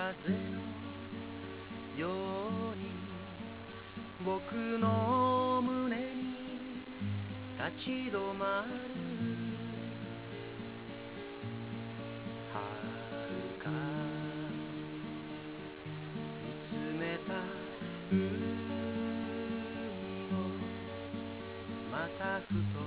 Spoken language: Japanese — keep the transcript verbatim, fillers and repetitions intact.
風のように僕の胸に立ち止まる遥か見つめた海をまたふと